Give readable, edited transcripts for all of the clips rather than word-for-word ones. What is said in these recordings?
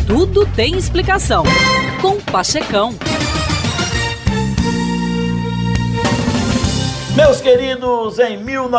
Tudo tem explicação. Com Pachecão. Meus queridos, em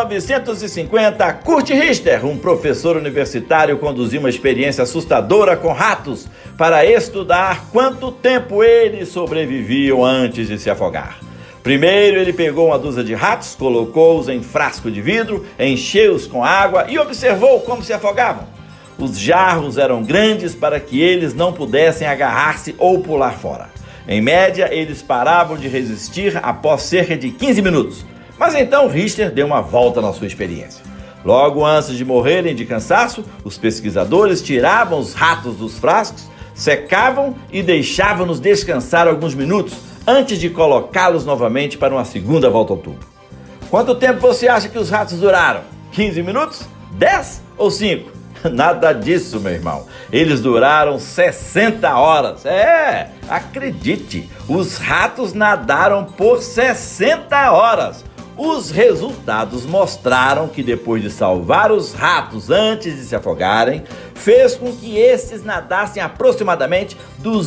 1950, Kurt Richter, um professor universitário, conduziu uma experiência assustadora com ratos para estudar quanto tempo eles sobreviviam antes de se afogar. Primeiro, ele pegou uma dúzia de ratos, colocou-os em frasco de vidro, encheu-os com água e observou como se afogavam. Os jarros eram grandes para que eles não pudessem agarrar-se ou pular fora. Em média, eles paravam de resistir após cerca de 15 minutos. Mas então Richter deu uma volta na sua experiência. Logo antes de morrerem de cansaço, os pesquisadores tiravam os ratos dos frascos, secavam e deixavam-nos descansar alguns minutos antes de colocá-los novamente para uma segunda volta ao tubo. Quanto tempo você acha que os ratos duraram? 15 minutos? 10 ou 5? Nada disso, meu irmão. Eles duraram 60 horas. Acredite, os ratos nadaram por 60 horas. Os resultados mostraram que depois de salvar os ratos antes de se afogarem, fez com que estes nadassem aproximadamente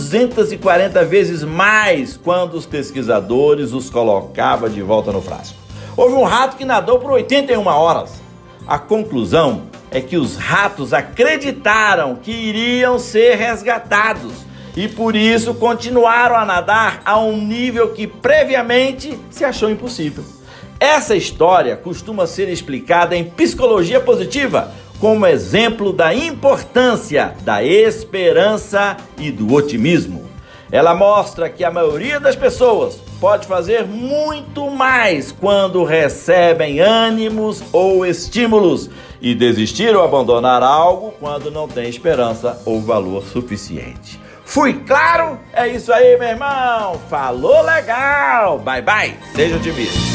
240 vezes mais quando os pesquisadores os colocavam de volta no frasco. Houve um rato que nadou por 81 horas. A conclusão é que os ratos acreditaram que iriam ser resgatados e por isso continuaram a nadar a um nível que previamente se achou impossível. Essa história costuma ser explicada em psicologia positiva como exemplo da importância da esperança e do otimismo. Ela mostra que a maioria das pessoas pode fazer muito mais quando recebem ânimos ou estímulos e desistir ou abandonar algo quando não tem esperança ou valor suficiente. Fui claro? É isso aí, meu irmão. Falou legal. Bye, bye. Seja otimista.